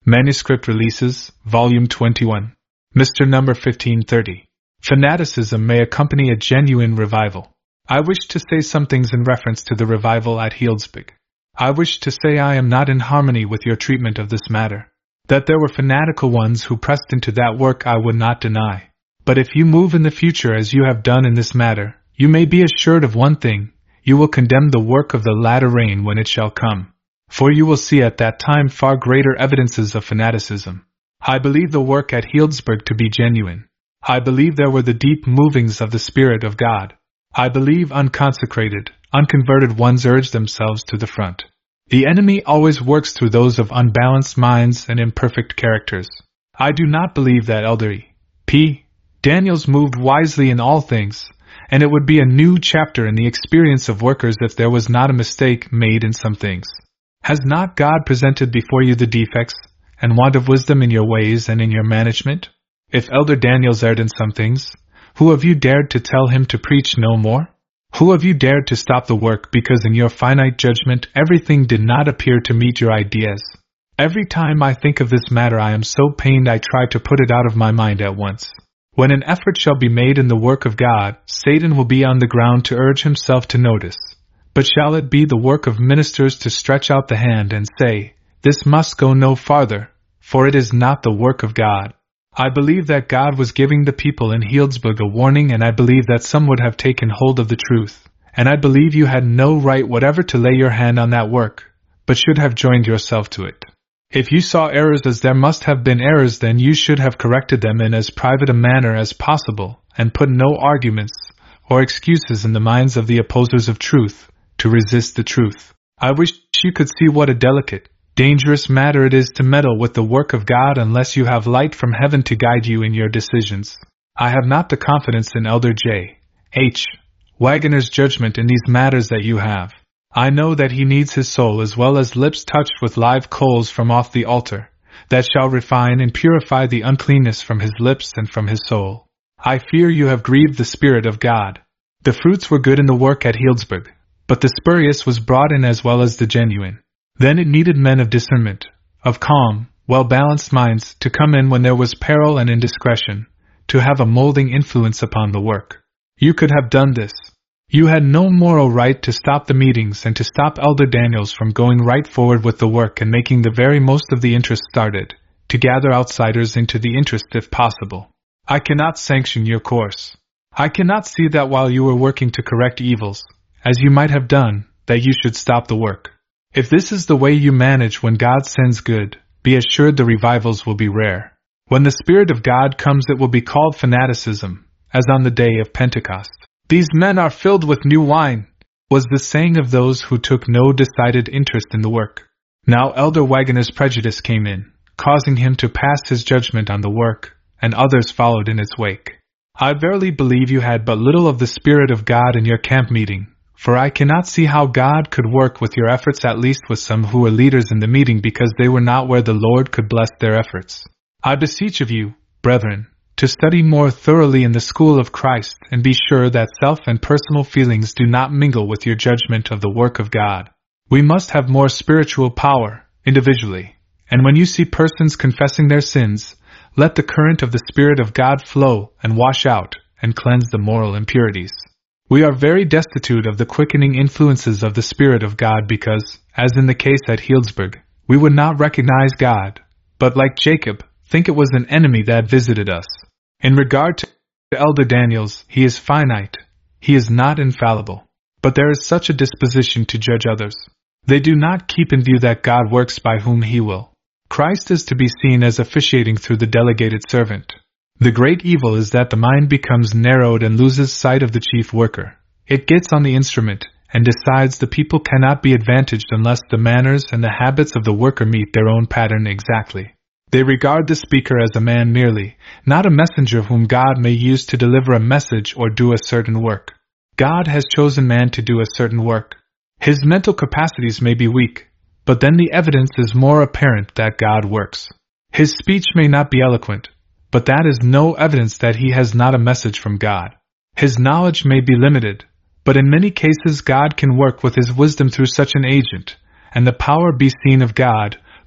Manuscript Releases, Volume 21. Mr. Number 1530. Fanaticism may accompany a genuine revival. I wish to say some things in reference to the revival at Healdsburg. I wish to say I am not in harmony with your treatment of this matter. That there were fanatical ones who pressed into that work I would not deny. But if you move in the future as you have done in this matter, you may be assured of one thing: you will condemn the work of the latter rain when it shall come. For you will see at that time far greater evidences of fanaticism. I believe the work at Healdsburg to be genuine. I believe there were the deep movings of the Spirit of God. I believe unconsecrated, unconverted ones urged themselves to the front. The enemy always works through those of unbalanced minds and imperfect characters. I do not believe that Elder P. Daniels moved wisely in all things, and it would be a new chapter in the experience of workers if there was not a mistake made in some things. Has not God presented before you the defects and want of wisdom in your ways and in your management? If Elder Daniels erred in some things, who of you dared to tell him to preach no more? Who of you dared to stop the work because in your finite judgment everything did not appear to meet your ideas? Every time I think of this matter I am so pained I try to put it out of my mind at once. When an effort shall be made in the work of God, Satan will be on the ground to urge himself to notice. But shall it be the work of ministers to stretch out the hand and say, "This must go no farther," for it is not the work of God? I believe that God was giving the people in Healdsburg a warning, and I believe that some would have taken hold of the truth, and I believe you had no right whatever to lay your hand on that work, but should have joined yourself to it. If you saw errors as there must have been errors, then you should have corrected them in as private a manner as possible, and put no arguments or excuses in the minds of the opposers of truth to resist the truth. I wish you could see what a delicate, dangerous matter it is to meddle with the work of God unless you have light from heaven to guide you in your decisions. I have not the confidence in Elder J. H. Waggoner's judgment in these matters that you have. I know that he needs his soul as well as lips touched with live coals from off the altar, that shall refine and purify the uncleanness from his lips and from his soul. I fear you have grieved the Spirit of God. The fruits were good in the work at Healdsburg, but the spurious was brought in as well as the genuine. Then it needed men of discernment, of calm, well-balanced minds, to come in when there was peril and indiscretion, to have a molding influence upon the work. You could have done this. You had no moral right to stop the meetings and to stop Elder Daniels from going right forward with the work and making the very most of the interest started, to gather outsiders into the interest if possible. I cannot sanction your course. I cannot see that while you were working to correct evils, as you might have done, that you should stop the work. If this is the way you manage when God sends good, be assured the revivals will be rare. When the Spirit of God comes it will be called fanaticism, as on the day of Pentecost. "These men are filled with new wine," was the saying of those who took no decided interest in the work. Now Elder Waggoner's prejudice came in, causing him to pass his judgment on the work, and others followed in its wake. I verily believe you had but little of the Spirit of God in your camp meeting, for I cannot see how God could work with your efforts, at least with some who were leaders in the meeting, because they were not where the Lord could bless their efforts. I beseech of you, brethren, to study more thoroughly in the school of Christ, and be sure that self and personal feelings do not mingle with your judgment of the work of God. We must have more spiritual power, individually, and when you see persons confessing their sins, let the current of the Spirit of God flow and wash out and cleanse the moral impurities. We are very destitute of the quickening influences of the Spirit of God because, as in the case at Healdsburg, we would not recognize God, but like Jacob, think it was an enemy that visited us. In regard to Elder Daniels, he is finite. He is not infallible. But there is such a disposition to judge others. They do not keep in view that God works by whom he will. Christ is to be seen as officiating through the delegated servant. The great evil is that the mind becomes narrowed and loses sight of the chief worker. It gets on the instrument and decides the people cannot be advantaged unless the manners and the habits of the worker meet their own pattern exactly. They regard the speaker as a man merely, not a messenger whom God may use to deliver a message or do a certain work. God has chosen man to do a certain work. His mental capacities may be weak, but then the evidence is more apparent that God works. His speech may not be eloquent, but that is no evidence that he has not a message from God. His knowledge may be limited, but in many cases God can work with his wisdom through such an agent, and the power be seen of God,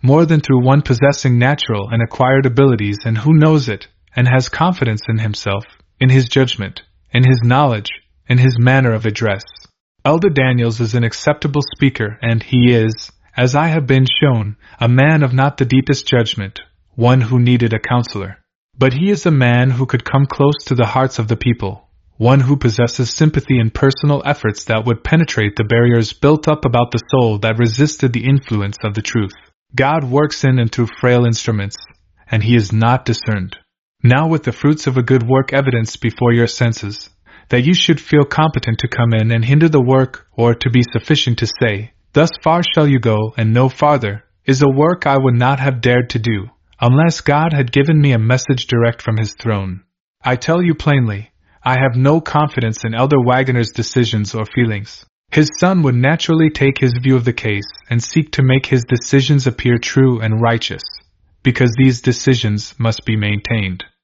more than through one possessing natural and acquired abilities and who knows it, and has confidence in himself, in his judgment, in his knowledge, in his manner of address. Elder Daniels is an acceptable speaker, and he is, as I have been shown, a man of not the deepest judgment, one who needed a counselor. But he is a man who could come close to the hearts of the people, one who possesses sympathy and personal efforts that would penetrate the barriers built up about the soul that resisted the influence of the truth. God works in and through frail instruments, and he is not discerned. Now with the fruits of a good work evidenced before your senses, that you should feel competent to come in and hinder the work, or to be sufficient to say, "Thus far shall you go, and no farther," is a work I would not have dared to do, unless God had given me a message direct from his throne. I tell you plainly, I have no confidence in Elder Waggoner's decisions or feelings. His son would naturally take his view of the case and seek to make his decisions appear true and righteous, because these decisions must be maintained.